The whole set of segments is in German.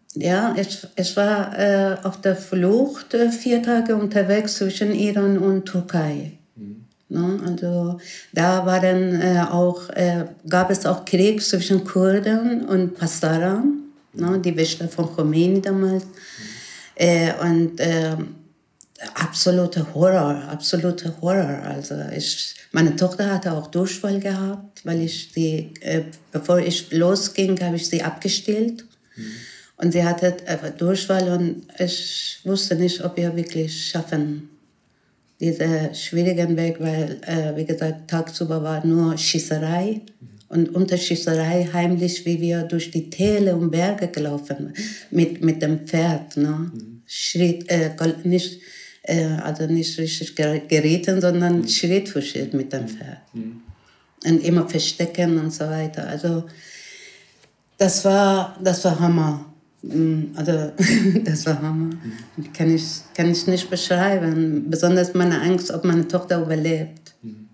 Ja, ich war auf der Flucht 4 Tage unterwegs zwischen Iran und Türkei. Ne? Also da gab es auch Krieg zwischen Kurden und Pastaran, ne? Die Wächter von Khomeini damals. Und absoluter Horror. Also meine Tochter hatte auch Durchfall gehabt, weil bevor ich losging, habe ich sie abgestillt. Und sie hatte Durchfall und ich wusste nicht, ob wir wirklich schaffen, diesen schwierigen Weg, weil, wie gesagt, tagsüber war nur Schießerei. Und unter Schießerei heimlich, wie wir durch die Täler und Berge gelaufen mit dem Pferd. Ne? Also nicht richtig geritten, sondern Schritt für Schritt mit dem Pferd. Und immer verstecken und so weiter. Also das war Hammer. Also das war Hammer. Kann ich nicht beschreiben. Besonders meine Angst, ob meine Tochter überlebt.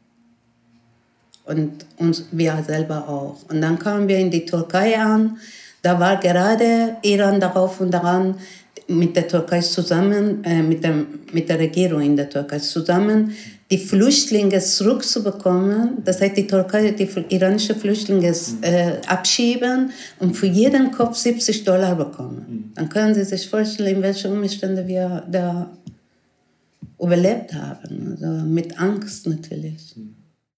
Und wir selber auch. Und dann kamen wir in die Türkei an. Da war gerade Iran darauf und daran, mit der Türkei zusammen, mit der Regierung in der Türkei zusammen, die Flüchtlinge zurückzubekommen. Das heißt, die Türkei, die iranische Flüchtlinge abschieben und für jeden Kopf $70 bekommen. Dann können Sie sich vorstellen, in welchen Umständen wir da überlebt haben. Also mit Angst natürlich.